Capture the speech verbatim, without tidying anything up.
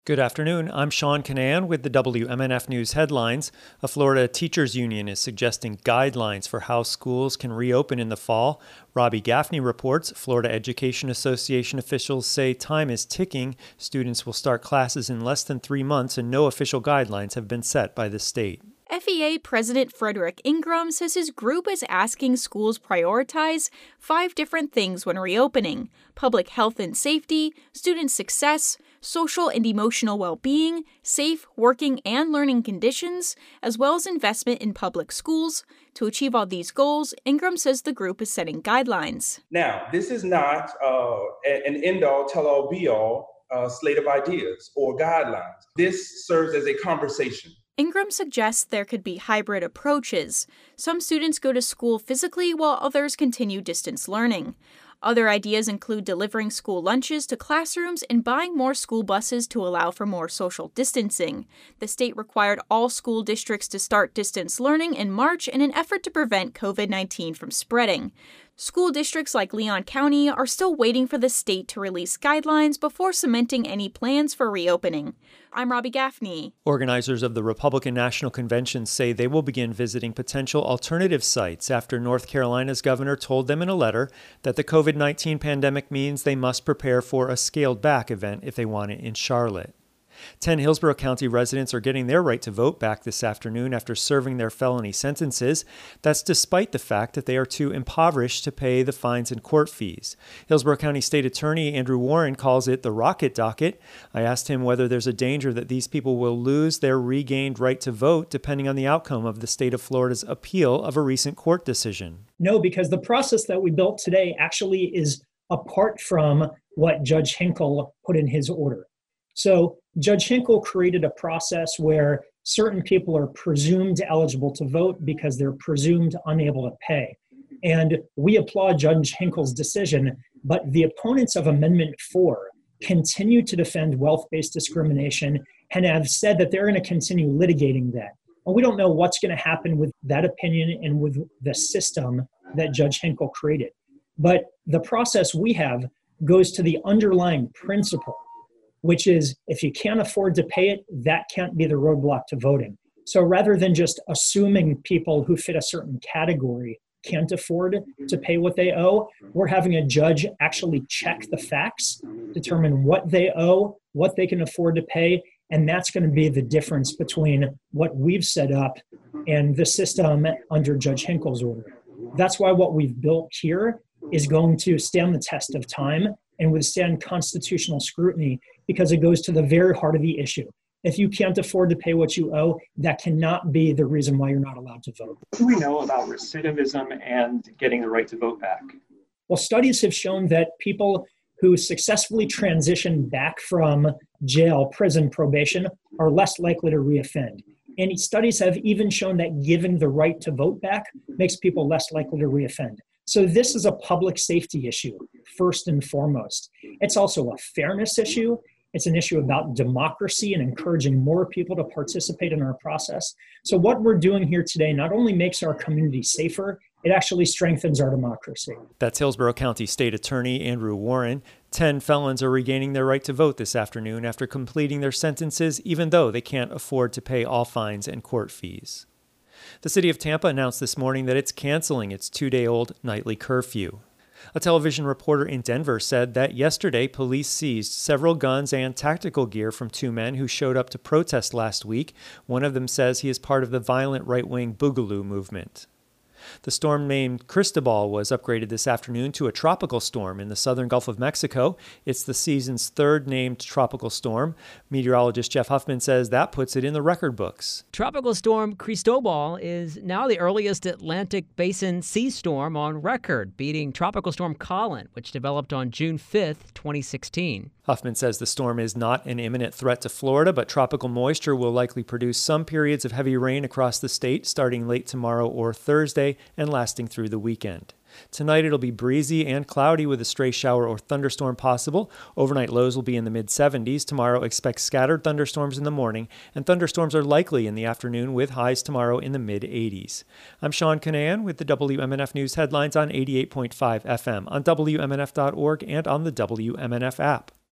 Good afternoon. I'm Sean Canan with the W M N F News headlines. A Florida teachers union is suggesting guidelines for how schools can reopen in the fall. Robbie Gaffney reports Florida Education Association officials say time is ticking. Students will start classes in less than three months and no official guidelines have been set by the state. F E A President Frederick Ingram says his group is asking schools prioritize five different things when reopening: public health and safety, student success, social and emotional well-being, safe working and learning conditions, as well as investment in public schools. To achieve all these goals, Ingram says the group is setting guidelines. Now, this is not uh, an end-all, tell-all, be-all uh, slate of ideas or guidelines. This serves as a conversation. Ingram suggests there could be hybrid approaches. Some students go to school physically while others continue distance learning. Other ideas include delivering school lunches to classrooms and buying more school buses to allow for more social distancing. The state required all school districts to start distance learning in March in an effort to prevent covid nineteen from spreading. School districts like Leon County are still waiting for the state to release guidelines before cementing any plans for reopening. I'm Robbie Gaffney. Organizers of the Republican National Convention say they will begin visiting potential alternative sites after North Carolina's governor told them in a letter that the covid nineteen pandemic means they must prepare for a scaled-back event if they want it in Charlotte. Ten Hillsborough County residents are getting their right to vote back this afternoon after serving their felony sentences. That's despite the fact that they are too impoverished to pay the fines and court fees. Hillsborough County State Attorney Andrew Warren calls it the rocket docket. I asked him whether there's a danger that these people will lose their regained right to vote depending on the outcome of the state of Florida's appeal of a recent court decision. No, because the process that we built today actually is apart from what Judge Hinkle put in his order. So Judge Hinkle created a process where certain people are presumed eligible to vote because they're presumed unable to pay. And we applaud Judge Hinkle's decision, but the opponents of Amendment four continue to defend wealth-based discrimination and have said that they're going to continue litigating that. And we don't know what's going to happen with that opinion and with the system that Judge Hinkle created. But the process we have goes to the underlying principle, which is if you can't afford to pay it, that can't be the roadblock to voting. So rather than just assuming people who fit a certain category can't afford to pay what they owe, we're having a judge actually check the facts, determine what they owe, what they can afford to pay, and that's going to be the difference between what we've set up and the system under Judge Hinkle's order. That's why what we've built here is going to stand the test of time and withstand constitutional scrutiny because it goes to the very heart of the issue. If you can't afford to pay what you owe, that cannot be the reason why you're not allowed to vote. What do we know about recidivism and getting the right to vote back? Well, studies have shown that people who successfully transition back from jail, prison, probation are less likely to reoffend. And studies have even shown that giving the right to vote back makes people less likely to reoffend. So this is a public safety issue, first and foremost. It's also a fairness issue. It's an issue about democracy and encouraging more people to participate in our process. So what we're doing here today not only makes our community safer, it actually strengthens our democracy. That's Hillsborough County State Attorney Andrew Warren. Ten felons are regaining their right to vote this afternoon after completing their sentences, even though they can't afford to pay all fines and court fees. The city of Tampa announced this morning that it's canceling its two-day-old nightly curfew. A television reporter in Denver said that yesterday police seized several guns and tactical gear from two men who showed up to protest last week. One of them says he is part of the violent right-wing Boogaloo movement. The storm named Cristobal was upgraded this afternoon to a tropical storm in the southern Gulf of Mexico. It's the season's third named tropical storm. Meteorologist Jeff Huffman says that puts it in the record books. Tropical storm Cristobal is now the earliest Atlantic Basin sea storm on record, beating Tropical Storm Colin, which developed on June fifth, twenty sixteen. Huffman says the storm is not an imminent threat to Florida, but tropical moisture will likely produce some periods of heavy rain across the state starting late tomorrow or Thursday and lasting through the weekend. Tonight it'll be breezy and cloudy with a stray shower or thunderstorm possible. Overnight lows will be in the mid seventies. Tomorrow expect scattered thunderstorms in the morning, and thunderstorms are likely in the afternoon with highs tomorrow in the mid eighties. I'm Sean Canan with the W M N F News headlines on eighty-eight point five F M, on W M N F dot org, and on the W M N F app.